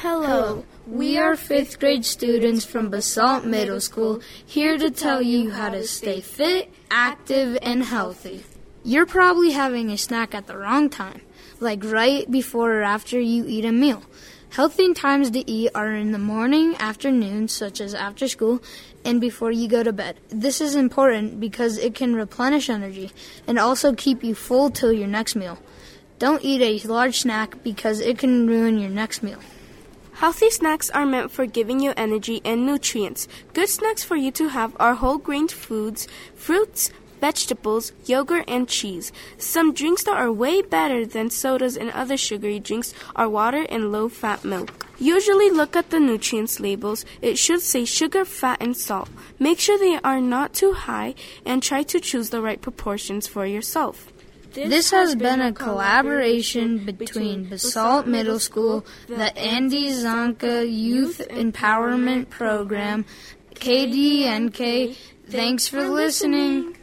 Hello, we are 5th grade students from Basalt Middle School, here to tell you how to stay fit, active, and healthy. You're probably having a snack at the wrong time, like right before or after you eat a meal. Healthy times to eat are in the morning, afternoon, such as after school, and before you go to bed. This is important because it can replenish energy and also keep you full till your next meal. Don't eat a large snack because it can ruin your next meal. Healthy snacks are meant for giving you energy and nutrients. Good snacks for you to have are whole grain foods, fruits, vegetables, yogurt, and cheese. Some drinks that are way better than sodas and other sugary drinks are water and low-fat milk. Usually look at the nutrients labels. It should say sugar, fat, and salt. Make sure they are not too high and try to choose the right proportions for yourself. This has been a collaboration between Basalt Middle School, the Andy Zonka Youth Empowerment Program, KDNK. Thanks for listening.